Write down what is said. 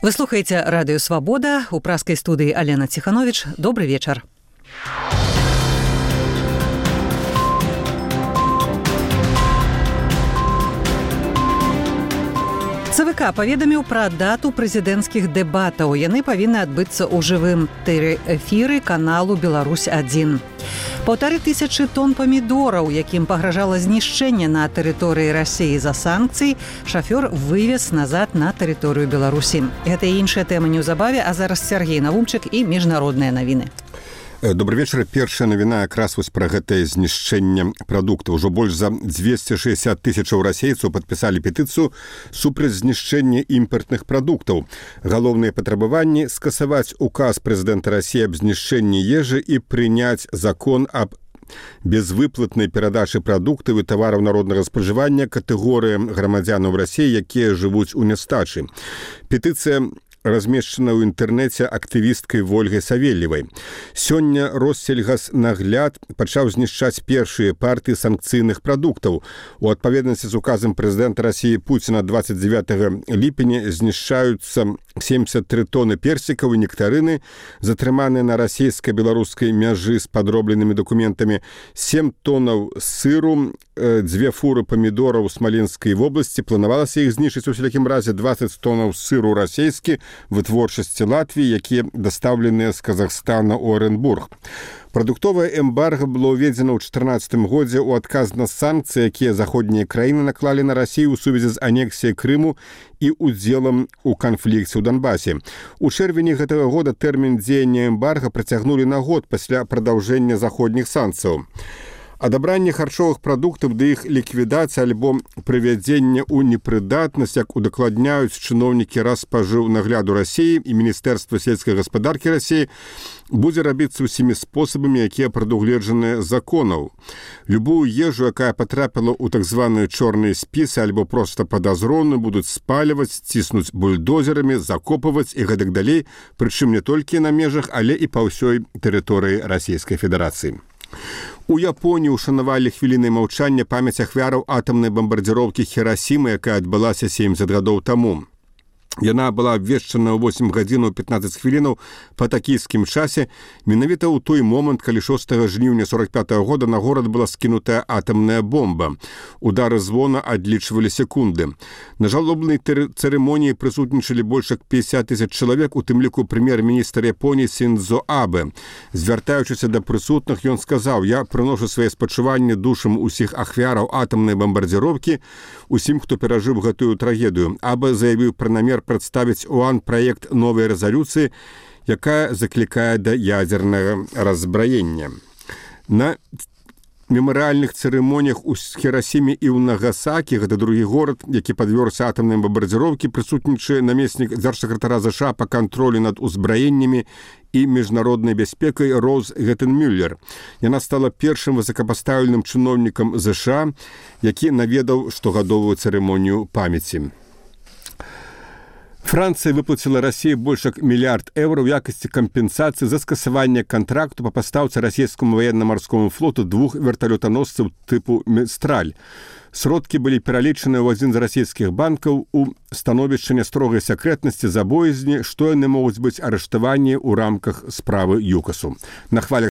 Вы слухаеце радыё Свабода, у праскай студыі Алена Ціхановіч. Добры вечар. ЦВК паведаміў пра дату прэзідэнцкіх дэбатаў. Яны павінны адбыцца ў жывым эфіры каналу «Беларусь-1». 1500 тонн памідораў, якім пагражала знішчэнне на тэрыторыі Расіі за санкцыі, шафёр вывез назад на тэрыторыю Беларусі. Гэта і іншая тэма неўзабаве, а зараз Сергей Навумчык і міжнародныя навіны. Добрый вечар. Першая навіна якраз вось пра гэтае знішчэнне прадуктаў. Ужо больш за 260 тысячаў расейцаў падпісалі петыцыю супраць знішчэння імпартных прадуктаў. Галоўныя патрабаванні — скасаваць указ прэзідэнта Расіі аб знішчэнні ежы і прыняць закон аб безвыплатнай перадачы прадуктаў і тавараў народнага спажывання катэгорыям грамадзянаў Расіі, якія жывуць у нястачы. Петыцыя размешчана ў інтэрнэце актывісткай Вольгай Савельевай. Сёння Россельгаснагляд пачаў знішчаць першыя партыі санкцыйных прадуктаў. У адпаведнасці з указам прэзідэнта Расіі Пуціна 29 ліпеня знішчаюцца 73 тоны персікаў і нектарыны, затрыманыя на расійска-беларускай мяжы з падробленымі дакументамі, 7 тоннаў сыру, 2 фуры памідораў у Смаленскай вобласці. Планавалася іх знішчыць у всякім разе 20 тоннаў сыру расійскі вытворчасці Латвіі, якія дастаўленыя з Казахстана ў Оренбург. Прадуктовае эмбарга было ўведзена ў 2014 годзе ў адказ на санкцыі, якія заходнія краіны наклалі на Расію ў сувязі з анексіяй Крыму і удзелам у канфлікце ў Донбасе. У чэрвені гэтага года тэрмін дзеяння эмбарга працягнулі на год пасля прадаўжэння заходніх санкцыяў. Адабранне харчовых прадуктаў да іх ліквідацыі альбо прывядзення ў непрыдатнасць, як удакладняюць чыноўнікі Распажыўнагляду Расіі і Міністэрства сельскай гаспадаркі Расіі, будзе рабіцца ўсімі спосабамі, якія прадугледжаныя законаў. Любую ежу, якая патрапіла ў так званыя чорныя спісы альбо проста падазроную, будуць спальваць, ціснуць бульдозерамі, закопваць і гэтак далей, прычым не толькі на межах, але і па ўсёй тэрыторыі Расійскай Федэрацыі. У Японіі ушанавалі хвілінай маўчання памяць ахвяраў атамнай бамбардзіроўкі Хірасімы, якая адбылася 70 гадоў таму. Яна была абвешчана ў 8 гадзінаў 15 хвілінаў па такійскім часе, менавіта ў той момант, калі 6 жніўня 45 года на горад была скінутая атамная бомба. Удары звона адлічвалі секунды. На жалобнай цырымоніі прысутнічалі больш як 50 тысяч чалавек, у тым ліку прэм'ер-міністр Японіі Сіндзо Абэ. Звяртаючыся да прысутных, ён сказаў: «Я прыношу свае спачуванні душам усіх ахвяраў атамнай бамбардзіроўкі, усім, хто перажыў гэтую трагедыю». Абэ заявіў пра намер прадставіць ООН праект новай рэзалюцыі, якая заклікае да ядзернага раззбраення. На мемарыяльных цырымоніях у Хірасіме і ў Нагасакі, гэта другі горад, які падвёрся атамнай бамбардзіроўкі, прысутнічае намеснік дзяржсакратара ЗША па кантролю над узбраеннямі і міжнароднай бяспекай Роз Геттенмюллер. Яна стала першым высокапастаўленым чыноўнікам ЗША, які наведаў штогадовую цырымонію памяці. Францыя выплаціла Расіі больш як мільярд еўра ў якасці кампенсацыі за скасаванне кантракту па пастаўцы расійскаму ваенна-марскому флоту 2 верталётаносцаў тыпу «Містраль». Сродкі былі пералічаны ў адзін з расійскіх банкаў у становішча нястрогай сакрэтнасці за боязні, што яны могуць быць арыштаванні ў рамках справы ЮКАСу. На хвалях